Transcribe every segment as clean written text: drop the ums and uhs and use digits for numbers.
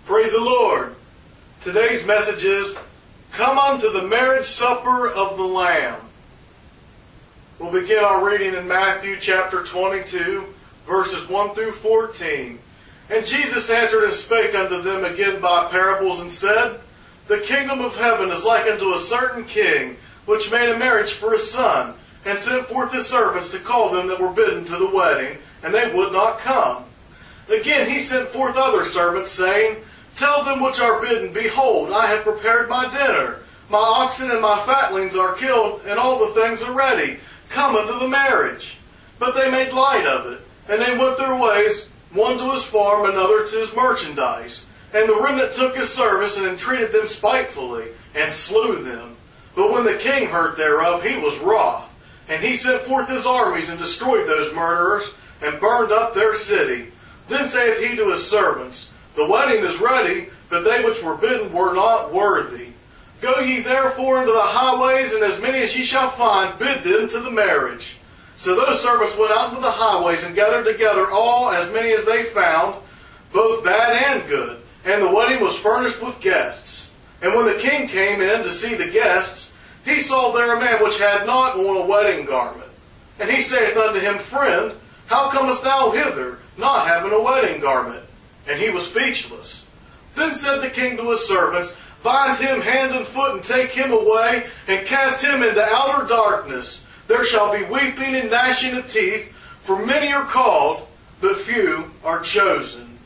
Praise the Lord. Today's message is, Come unto the marriage supper of the Lamb. We'll begin our reading in Matthew chapter 22, verses 1 through 14. And Jesus answered and spake unto them again by parables, and said, The kingdom of heaven is like unto a certain king, which made a marriage for his son, and sent forth his servants to call them that were bidden to the wedding, and they would not come. Again he sent forth other servants, saying, Tell them which are bidden, Behold, I have prepared my dinner. My oxen and my fatlings are killed, and all the things are ready. Come unto the marriage. But they made light of it, and they went their ways, one to his farm, another to his merchandise. And the remnant took his service, and entreated them spitefully, and slew them. But when the king heard thereof, he was wroth. And he sent forth his armies, and destroyed those murderers, and burned up their city. Then saith he to his servants, The wedding is ready, but they which were bidden were not worthy. Go ye therefore into the highways, and as many as ye shall find, bid them to the marriage. So those servants went out into the highways, and gathered together all, as many as they found, both bad and good. And the wedding was furnished with guests. And when the king came in to see the guests, he saw there a man which had not on a wedding garment. And he saith unto him, Friend, how comest thou hither, not having a wedding garment? And he was speechless. Then said the king to his servants, Bind him hand and foot, and take him away, and cast him into outer darkness. There shall be weeping and gnashing of teeth, for many are called, but few are chosen.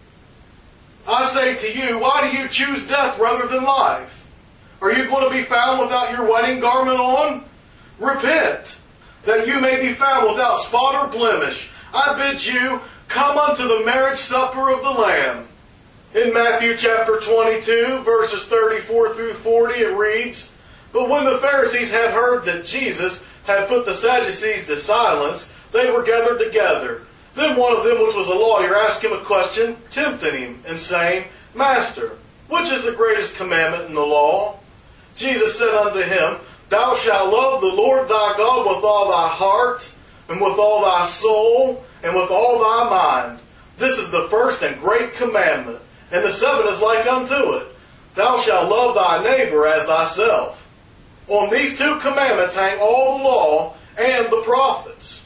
I say to you, why do you choose death rather than life? Are you going to be found without your wedding garment on? Repent, that you may be found without spot or blemish. I bid you, come unto the marriage supper of the Lamb. In Matthew chapter 22, verses 34 through 40, it reads, But when the Pharisees had heard that Jesus had put the Sadducees to silence, they were gathered together. Then one of them, which was a lawyer, asked him a question, tempting him, and saying, Master, which is the greatest commandment in the law? Jesus said unto him, Thou shalt love the Lord thy God with all thy heart, and with all thy soul, and with all thy mind. This is the first and great commandment. And the seventh is like unto it. Thou shalt love thy neighbor as thyself. On these two commandments hang all the law and the prophets.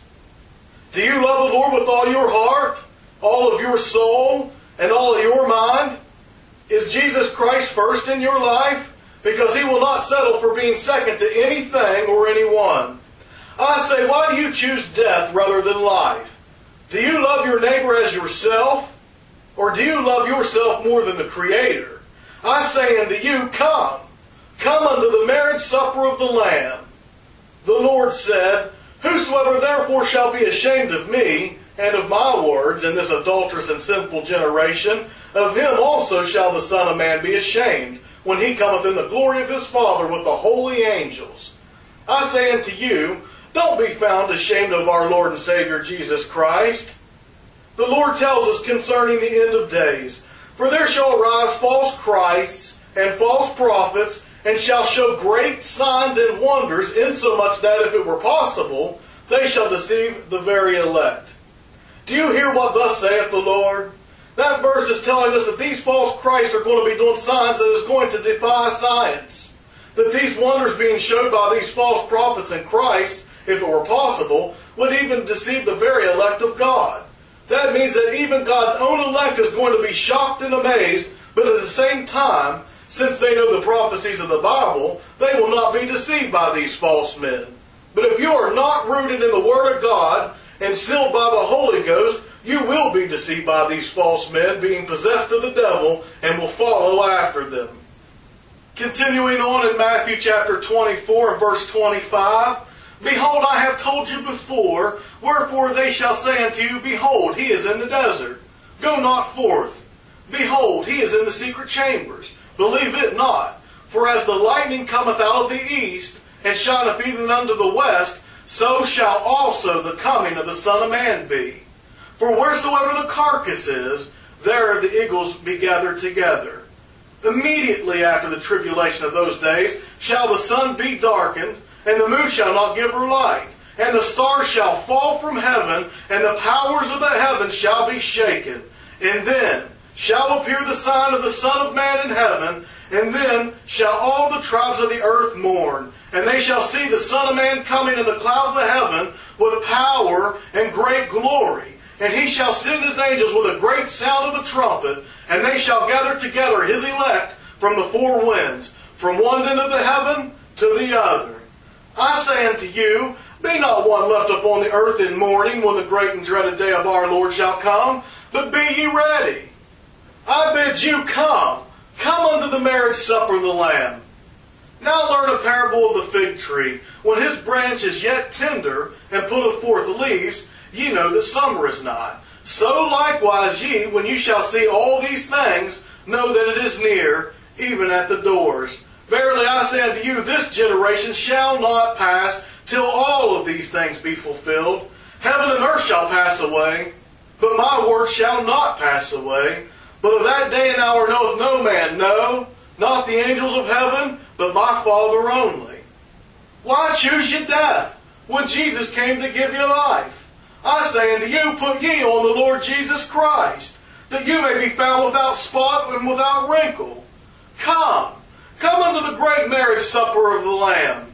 Do you love the Lord with all your heart, all of your soul, and all of your mind? Is Jesus Christ first in your life? Because he will not settle for being second to anything or anyone. I say, why do you choose death rather than life? Do you love your neighbor as yourself? Or do you love yourself more than the Creator? I say unto you, Come unto the marriage supper of the Lamb. The Lord said, Whosoever therefore shall be ashamed of me, and of my words, in this adulterous and sinful generation, of him also shall the Son of Man be ashamed, when he cometh in the glory of his Father with the holy angels. I say unto you, don't be found ashamed of our Lord and Savior Jesus Christ. The Lord tells us concerning the end of days, For there shall arise false Christs and false prophets, and shall show great signs and wonders, insomuch that if it were possible, they shall deceive the very elect. Do you hear what thus saith the Lord? That verse is telling us that these false Christs are going to be doing signs that is going to defy science. That these wonders being showed by these false prophets and Christ, if it were possible, would even deceive the very elect of God. That means that even God's own elect is going to be shocked and amazed, but at the same time, since they know the prophecies of the Bible, they will not be deceived by these false men. But if you are not rooted in the Word of God and sealed by the Holy Ghost, you will be deceived by these false men, being possessed of the devil, and will follow after them. Continuing on in Matthew chapter 24 and verse 25, Behold, I have told you before, wherefore they shall say unto you, Behold, he is in the desert. Go not forth. Behold, he is in the secret chambers. Believe it not. For as the lightning cometh out of the east, and shineth even unto the west, so shall also the coming of the Son of Man be. For wheresoever the carcass is, there the eagles be gathered together. Immediately after the tribulation of those days shall the sun be darkened, and the moon shall not give her light, and the stars shall fall from heaven, and the powers of the heavens shall be shaken. And then shall appear the sign of the Son of Man in heaven, and then shall all the tribes of the earth mourn, and they shall see the Son of Man coming in the clouds of heaven with power and great glory. And he shall send his angels with a great sound of a trumpet, and they shall gather together his elect from the four winds, from one end of the heaven to the other. I say unto you, be not one left upon the earth in mourning when the great and dreaded day of our Lord shall come, but be ye ready. I bid you come unto the marriage supper of the Lamb. Now learn a parable of the fig tree. When his branch is yet tender, and putteth forth leaves, ye know that summer is nigh. So likewise ye, when you shall see all these things, know that it is near, even at the doors. Verily I say unto you, this generation shall not pass till all of these things be fulfilled. Heaven and earth shall pass away, but my word shall not pass away. But of that day and hour knoweth no man, no, not the angels of heaven, but my Father only. Why choose ye death, when Jesus came to give you life? I say unto you, put ye on the Lord Jesus Christ, that you may be found without spot and without wrinkle. Come unto the great marriage supper of the Lamb.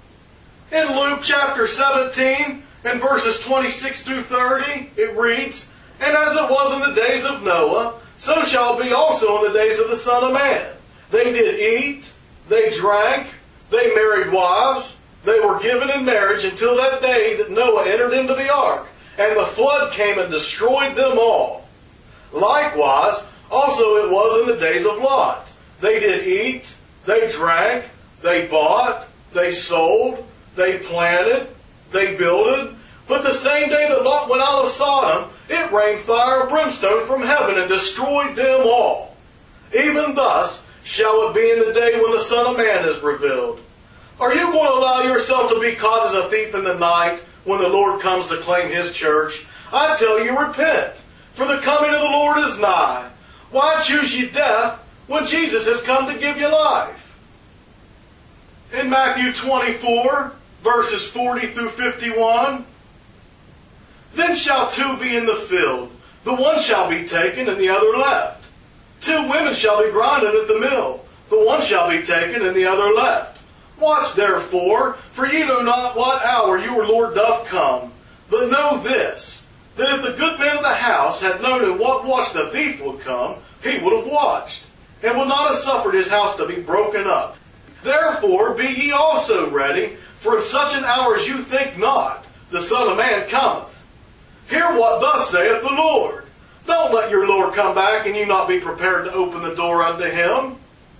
In Luke chapter 17, and verses 26 through 30, it reads, And as it was in the days of Noah, so shall it be also in the days of the Son of Man. They did eat, they drank, they married wives, they were given in marriage until that day that Noah entered into the ark, and the flood came and destroyed them all. Likewise, also it was in the days of Lot. They did eat, they drank, they bought, they sold, they planted, they builded. But the same day that Lot went out of Sodom, it rained fire and brimstone from heaven and destroyed them all. Even thus shall it be in the day when the Son of Man is revealed. Are you going to allow yourself to be caught as a thief in the night when the Lord comes to claim his church? I tell you, repent, for the coming of the Lord is nigh. Why choose ye death when Jesus has come to give you life? In Matthew 24, verses 40 through 51, Then shall two be in the field, the one shall be taken and the other left. Two women shall be grinding at the mill, the one shall be taken and the other left. Watch therefore, for ye know not what hour your Lord doth come. But know this, that if the good man of the house had known in what watch the thief would come, he would have watched, and would not have suffered his house to be broken up. Therefore be ye also ready, for in such an hour as you think not, the Son of Man cometh. Hear what thus saith the Lord. Don't let your Lord come back, and you not be prepared to open the door unto him.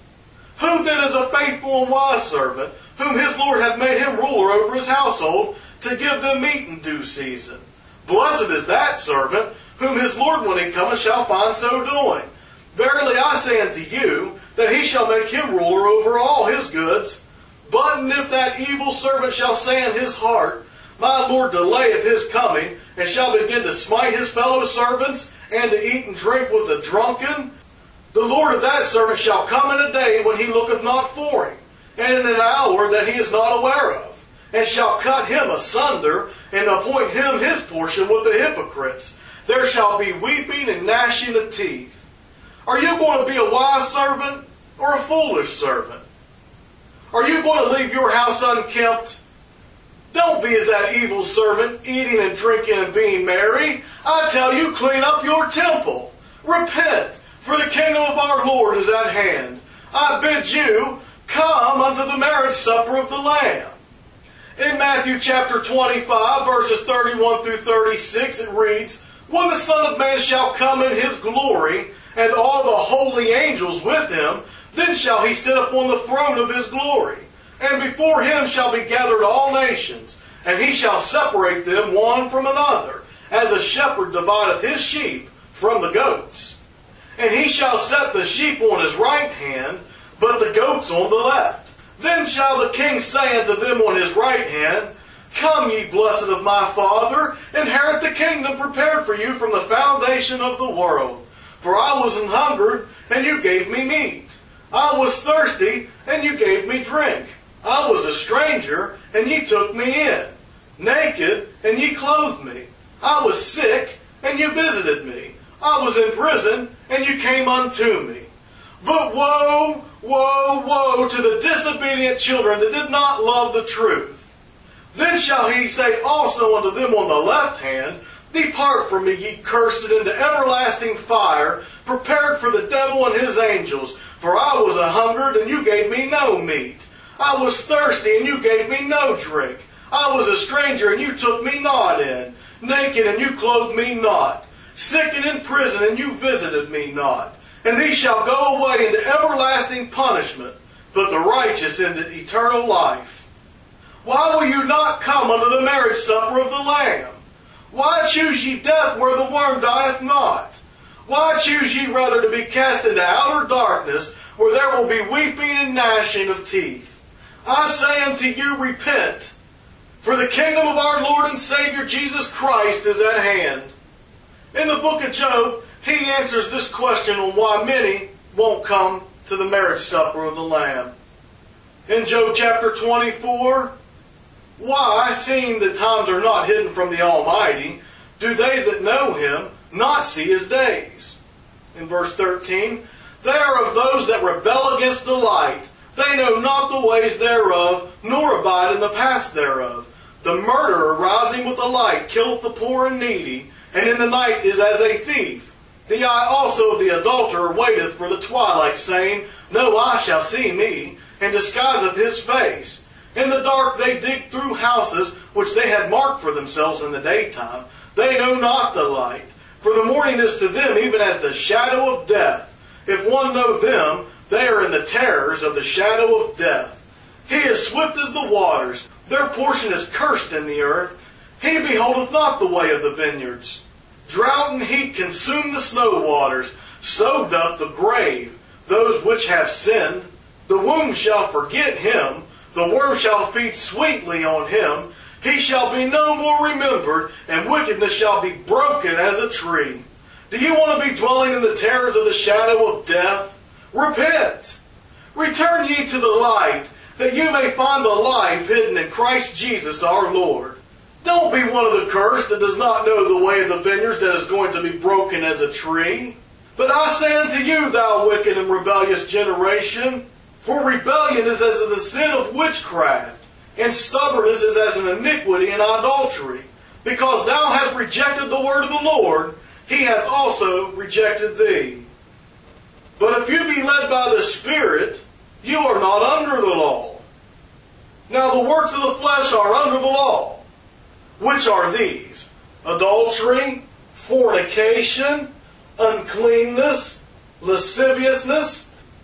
Who then is a faithful and wise servant, whom his Lord hath made him ruler over his household, to give them meat in due season? Blessed is that servant, whom his Lord when he cometh shall find so doing. Verily I say unto you, that he shall make him ruler over all his goods. But if that evil servant shall say in his heart, My Lord delayeth his coming, and shall begin to smite his fellow servants, and to eat and drink with the drunken, the Lord of that servant shall come in a day when he looketh not for him, and in an hour that he is not aware of, and shall cut him asunder, and appoint him his portion with the hypocrites. There shall be weeping and gnashing of teeth. Are you going to be a wise servant or a foolish servant? Are you going to leave your house unkempt? Don't be as that evil servant, eating and drinking and being merry. I tell you, clean up your temple. Repent, for the kingdom of our Lord is at hand. I bid you, come unto the marriage supper of the Lamb. In Matthew chapter 25, verses 31 through 36, it reads, When the Son of Man shall come in his glory, and all the holy angels with him, then shall he sit upon the throne of his glory. And before him shall be gathered all nations, and he shall separate them one from another, as a shepherd divideth his sheep from the goats. And he shall set the sheep on his right hand, but the goats on the left. Then shall the king say unto them on his right hand, Come, ye blessed of my Father, inherit the kingdom prepared for you from the foundation of the world. For I was an hungered, and you gave me meat. I was thirsty, and you gave me drink. I was a stranger, and ye took me in. Naked, and ye clothed me. I was sick, and you visited me. I was in prison, and you came unto me. But woe, woe, woe to the disobedient children that did not love the truth. Then shall he say also unto them on the left hand, Depart from me, ye cursed, into everlasting fire, prepared for the devil and his angels. For I was a-hungered, and you gave me no meat. I was thirsty, and you gave me no drink. I was a stranger, and you took me not in. Naked, and you clothed me not. Sick and in prison, and you visited me not. And these shall go away into everlasting punishment, but the righteous into eternal life. Why will you not come unto the marriage supper of the Lamb? Why choose ye death where the worm dieth not? Why choose ye rather to be cast into outer darkness, where there will be weeping and gnashing of teeth? I say unto you, repent, for the kingdom of our Lord and Savior Jesus Christ is at hand. In the book of Job, he answers this question on why many won't come to the marriage supper of the Lamb. In Job chapter 24, why, seeing that times are not hidden from the Almighty, do they that know Him not see His days? In verse 13, they are of those that rebel against the light. They know not the ways thereof, nor abide in the paths thereof. The murderer rising with the light killeth the poor and needy, and in the night is as a thief. The eye also of the adulterer waiteth for the twilight, saying, No eye shall see me, and disguiseth his face. In the dark they dig through houses which they had marked for themselves in the daytime. They know not the light. For the morning is to them even as the shadow of death. If one know them, they are in the terrors of the shadow of death. He is swift as the waters. Their portion is cursed in the earth. He beholdeth not the way of the vineyards. Drought and heat consume the snow waters. So doth the grave those which have sinned. The womb shall forget him. The worm shall feed sweetly on him. He shall be no more remembered, and wickedness shall be broken as a tree. Do you want to be dwelling in the terrors of the shadow of death? Repent. Return ye to the light, that you may find the life hidden in Christ Jesus our Lord. Don't be one of the cursed that does not know the way of the vineyards, that is going to be broken as a tree. But I say unto you, thou wicked and rebellious generation, for rebellion is as the sin of witchcraft, and stubbornness is as an iniquity and idolatry. Because thou hast rejected the word of the Lord, He hath also rejected thee. But if you be led by the Spirit, you are not under the law. Now the works of the flesh are under the law, which are these: adultery, fornication, uncleanness, lasciviousness,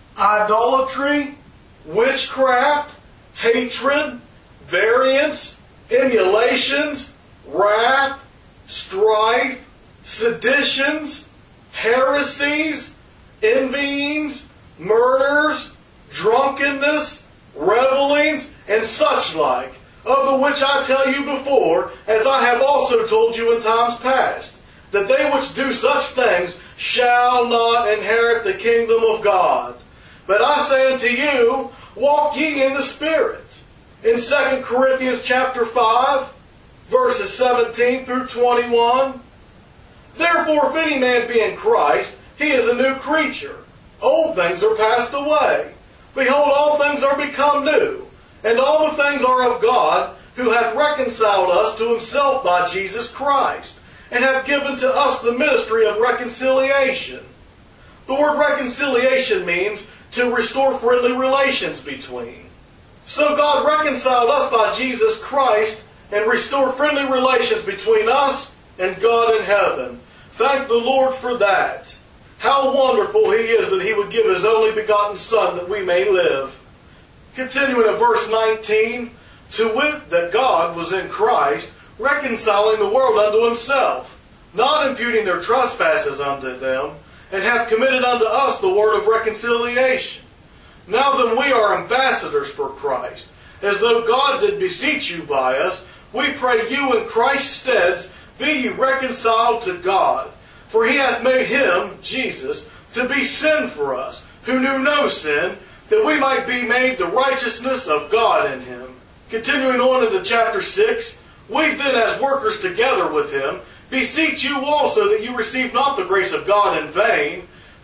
idolatry, witchcraft, hatred, variance, emulations, wrath, strife, seditions, heresies, envyings, murders, drunkenness, revelings, and such like, of the which I tell you before, as I have also told you in times past, that they which do such things shall not inherit the kingdom of God. But I say unto you, walk ye in the Spirit. In 2 Corinthians chapter 5, verses 17 through 21, Therefore if any man be in Christ, he is a new creature. Old things are passed away. Behold, all things are become new. And all the things are of God, who hath reconciled us to Himself by Jesus Christ, and hath given to us the ministry of reconciliation. The word reconciliation means to restore friendly relations between. So God reconciled us by Jesus Christ and restored friendly relations between us and God in heaven. Thank the Lord for that. How wonderful He is that He would give His only begotten Son that we may live. Continuing at verse 19, to wit that God was in Christ, reconciling the world unto Himself, not imputing their trespasses unto them, and hath committed unto us the word of reconciliation. Now then we are ambassadors for Christ, as though God did beseech you by us. We pray you in Christ's stead, be ye reconciled to God. For He hath made Him, Jesus, to be sin for us, who knew no sin, that we might be made the righteousness of God in Him. Continuing on into chapter 6, we then as workers together with Him, beseech you also that you receive not the grace of God in vain.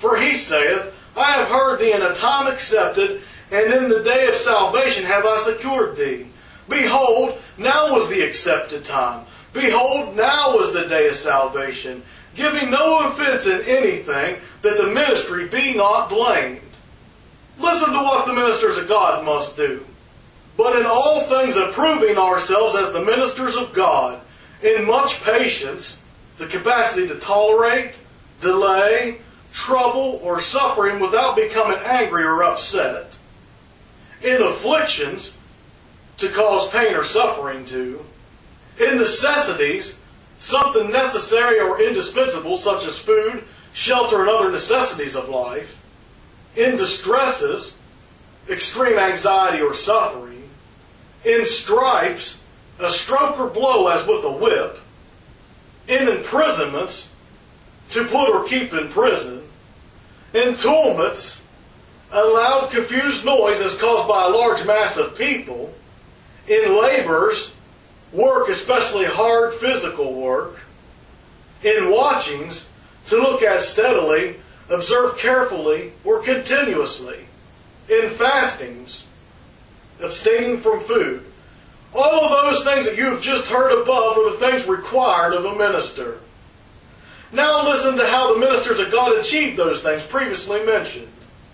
For he saith, I have heard thee in a time accepted, and in the day of salvation have I secured thee. Behold, now was the accepted time. Behold, now was the day of salvation, giving no offense in anything, that the ministry be not blamed. Listen to what the ministers of God must do. But in all things approving ourselves as the ministers of God, in much patience, the capacity to tolerate, delay, trouble, or suffering without becoming angry or upset. In afflictions, to cause pain or suffering to. In necessities, something necessary or indispensable, such as food, shelter, and other necessities of life. In distresses, extreme anxiety or suffering. In stripes, a stroke or blow as with a whip. In imprisonments, to put or keep in prison. In tumults, a loud confused noise as caused by a large mass of people. In labors, work, especially hard physical work. In watchings, to look at steadily, observe carefully, or continuously. In fastings, abstaining from food. All of those things that you have just heard above are the things required of a minister. Now listen to how the ministers of God achieved those things previously mentioned.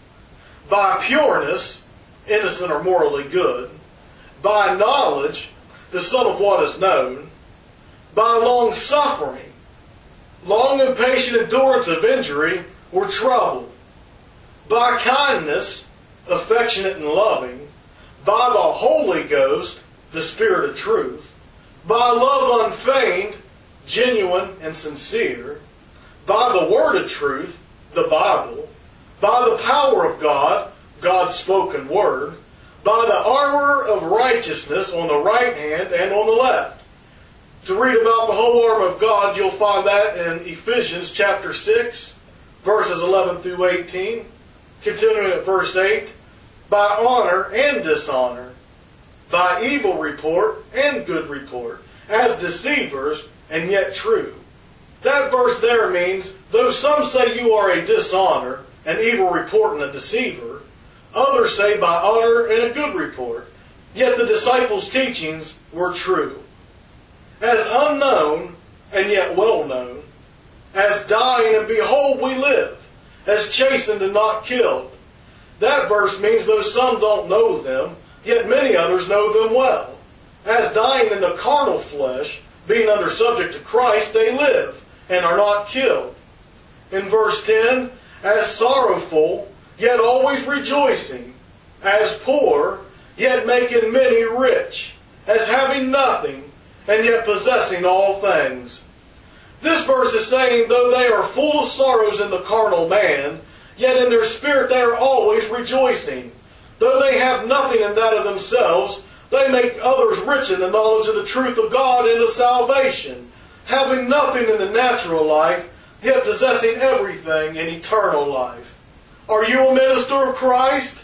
By pureness, innocent or morally good. By knowledge, the sum of what is known. By long suffering, long and patient endurance of injury or trouble. By kindness, affectionate and loving. By the Holy Ghost, the Spirit of truth. By love unfeigned, genuine and sincere. By the word of truth, the Bible. By the power of God, God's spoken word. By the armor of righteousness on the right hand and on the left. To read about the whole armor of God, you'll find that in Ephesians chapter 6, verses 11 through 18. Continuing at verse 8. By honor and dishonor. By evil report and good report. As deceivers and yet true. That verse there means, though some say you are a dishonor, an evil report and a deceiver, others say by honor and a good report. Yet the disciples' teachings were true. As unknown and yet well known. As dying and behold we live. As chastened and not killed. That verse means though some don't know them, yet many others know them well. As dying in the carnal flesh, being under subject to Christ, they live and are not killed. In verse 10, as sorrowful, yet always rejoicing. As poor, yet making many rich. As having nothing, and yet possessing all things. This verse is saying, though they are full of sorrows in the carnal man, yet in their spirit they are always rejoicing. Though they have nothing in that of themselves, they make others rich in the knowledge of the truth of God and of salvation, having nothing in the natural life, yet possessing everything in eternal life. Are you a minister of Christ?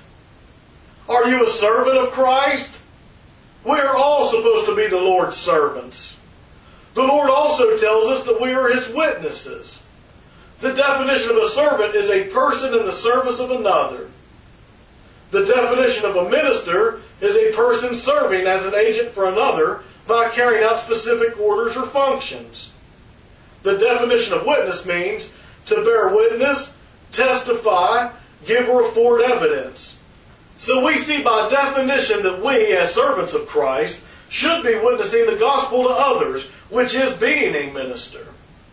Are you a servant of Christ? We are all supposed to be the Lord's servants. The Lord also tells us that we are His witnesses. The definition of a servant is a person in the service of another. The definition of a minister is a person serving as an agent for another by carrying out specific orders or functions. The definition of witness means to bear witness, testify, give or afford evidence. So we see by definition that we, as servants of Christ, should be witnessing the gospel to others, which is being a minister.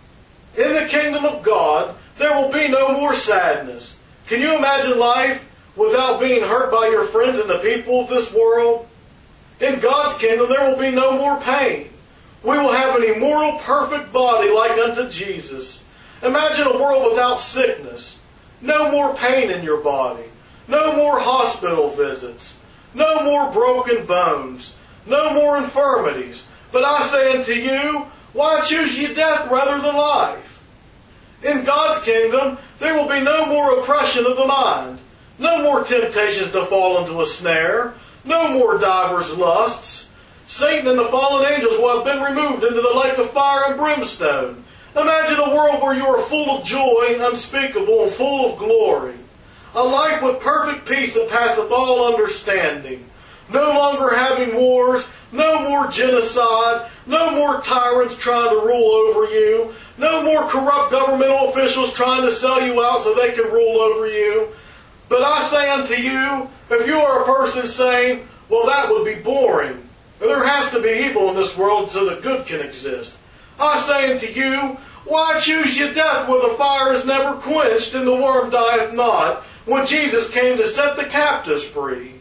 In the kingdom of God, there will be no more sadness. Can you imagine life without being hurt by your friends and the people of this world? In God's kingdom, there will be no more pain. We will have an immortal, perfect body like unto Jesus. Imagine a world without sickness. No more pain in your body. No more hospital visits. No more broken bones. No more infirmities. But I say unto you, why choose ye death rather than life? In God's kingdom, there will be no more oppression of the mind. No more temptations to fall into a snare. No more divers lusts. Satan and the fallen angels will have been removed into the lake of fire and brimstone. Imagine a world where you are full of joy, unspeakable, and full of glory. A life with perfect peace that passeth all understanding. No longer having wars, no more genocide, no more tyrants trying to rule over you, no more corrupt governmental officials trying to sell you out so they can rule over you. But I say unto you, if you are a person saying, well, that would be boring, there has to be evil in this world so that good can exist. I say unto you, why choose ye death where the fire is never quenched and the worm dieth not, when Jesus came to set the captives free?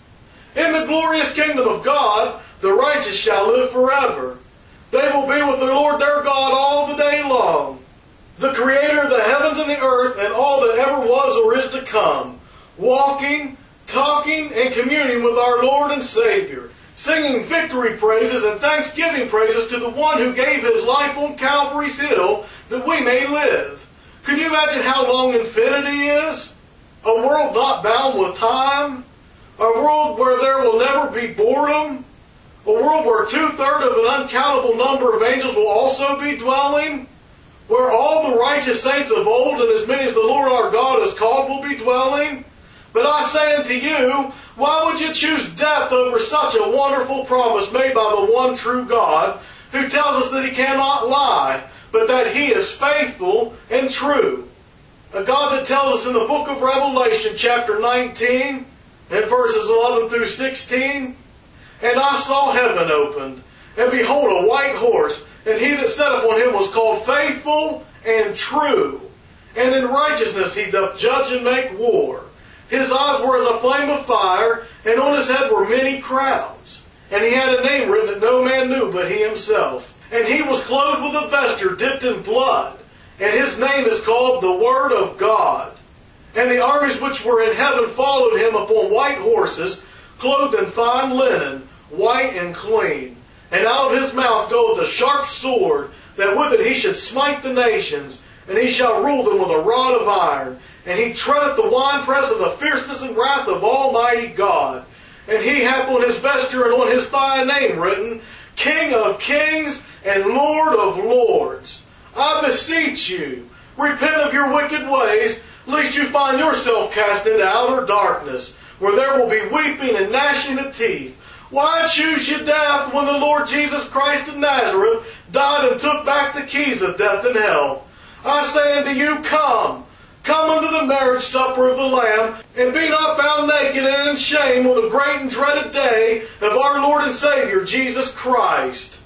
In the glorious kingdom of God, the righteous shall live forever. They will be with the Lord their God all the day long. The Creator of the heavens and the earth and all that ever was or is to come, walking, talking, and communing with our Lord and Savior, singing victory praises and thanksgiving praises to the one who gave his life on Calvary's hill that we may live. Can you imagine how long infinity is? A world not bound with time? A world where there will never be boredom? A world where 2/3 of an uncountable number of angels will also be dwelling? Where all the righteous saints of old and as many as the Lord our God has called will be dwelling? But I say unto you, why would you choose death over such a wonderful promise made by the one true God, who tells us that He cannot lie, but that He is faithful and true? A God that tells us in the book of Revelation, chapter 19, and verses 11 through 16, and I saw heaven opened, and behold a white horse, and he that sat upon him was called Faithful and True, and in righteousness he doth judge and make war. His eyes were as a flame of fire, and on his head were many crowns. And he had a name written that no man knew but he himself. And he was clothed with a vesture dipped in blood, and his name is called the Word of God. And the armies which were in heaven followed him upon white horses, clothed in fine linen, white and clean. And out of his mouth goeth a sharp sword, that with it he should smite the nations, and he shall rule them with a rod of iron. And he treadeth the winepress of the fierceness and wrath of Almighty God. And he hath on his vesture and on his thigh a name written, King of Kings and Lord of Lords. I beseech you, repent of your wicked ways, lest you find yourself cast into outer darkness, where there will be weeping and gnashing of teeth. Why choose ye death when the Lord Jesus Christ of Nazareth died and took back the keys of death and hell? I say unto you, come unto the marriage supper of the Lamb, and be not found naked and in shame on the great and dreaded day of our Lord and Savior, Jesus Christ.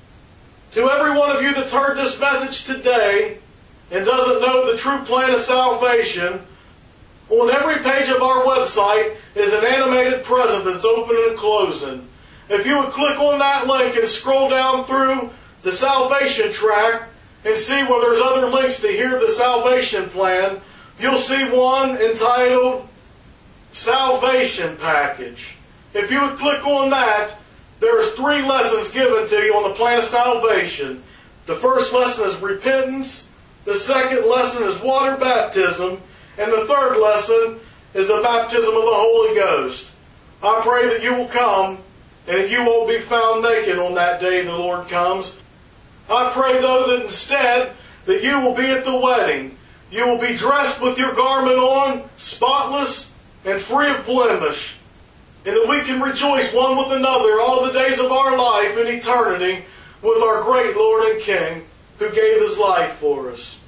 To every one of you that's heard this message today and doesn't know the true plan of salvation, on every page of our website is an animated present that's open and closing. If you would click on that link and scroll down through the salvation track and see where there's other links to hear the salvation plan, you'll see one entitled Salvation Package. If you would click on that, there's 3 lessons given to you on the plan of salvation. The first lesson is repentance, the second lesson is water baptism, and the third lesson is the baptism of the Holy Ghost. I pray that you will come and that you won't be found naked on that day the Lord comes. I pray, though, that instead that you will be at the wedding. You will be dressed with your garment on, spotless and free of blemish, and that we can rejoice one with another all the days of our life in eternity with our great Lord and King who gave His life for us.